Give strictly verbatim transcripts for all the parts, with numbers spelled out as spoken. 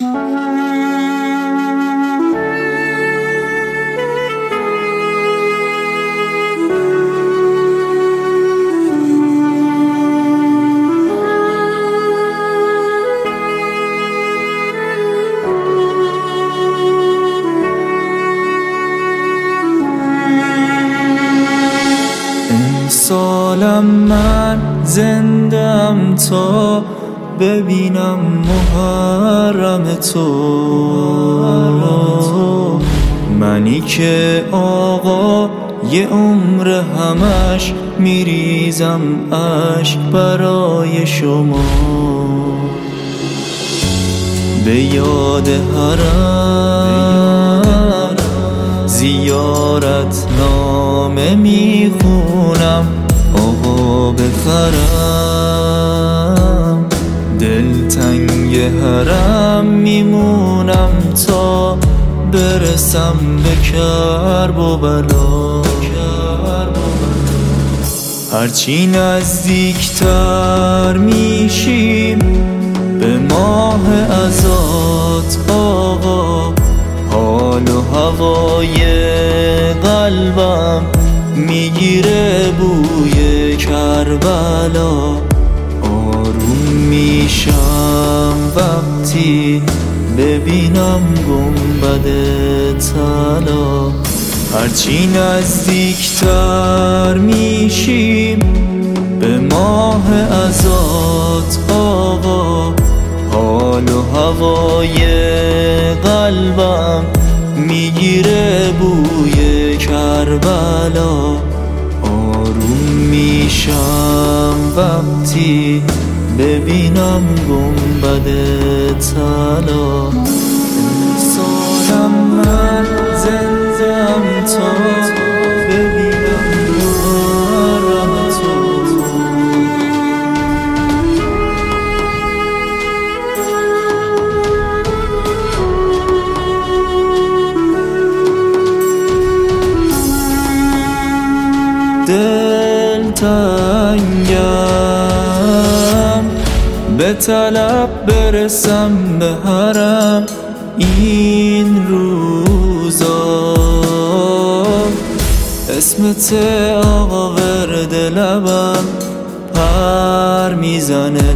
سالم من زندم تا ببینم محرم تو، منی که آقا یه عمر همش میریزم اشک برای شما، به یاد حرم زیارت نامه میخونم آقا بخرم، دلتنگ حرم میمونم تا برسم به کرب و بلا. هرچی نزدیکتر میشیم به ماه عزات آقا، حال و هوای قلبم میگیره بوی کربلا، آروم میشم وقتی ببینم گنبد طلا. هرچی نزدیکتر میشیم به ماه عزات آقا، حال و هوای قلبم میگیره بوی کربلا، آروم میشم وقتی ببینم گنبد طلا. سالم من زندم تا ببینم محرم تو، دلتنگم به طلب برسم به حرم این روزا، اسمت آقا ورد لبم پر میزنه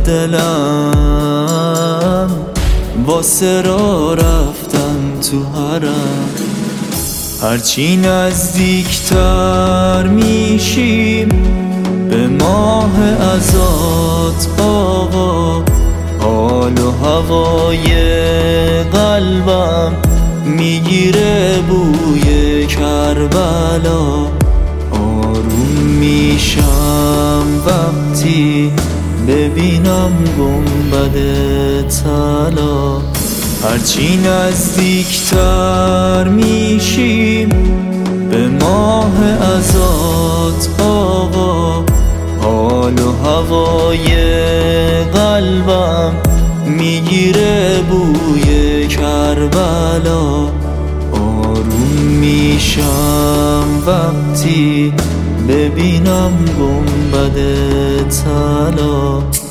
دلم، واسه را رفتن تو حرم. هرچی نزدیکتر میشیم به ماه عزات آقا، حال و هوای قلبم میگیره بوی کربلا، آروم میشم وقتی ببینم گنبد طلا. هرچی نزدیکتر میشیم به ماه عزات آقا، حال و هوای قلبم میگیره بوی کربلا، آروم میشم وقتی ببینم گنبد طلا.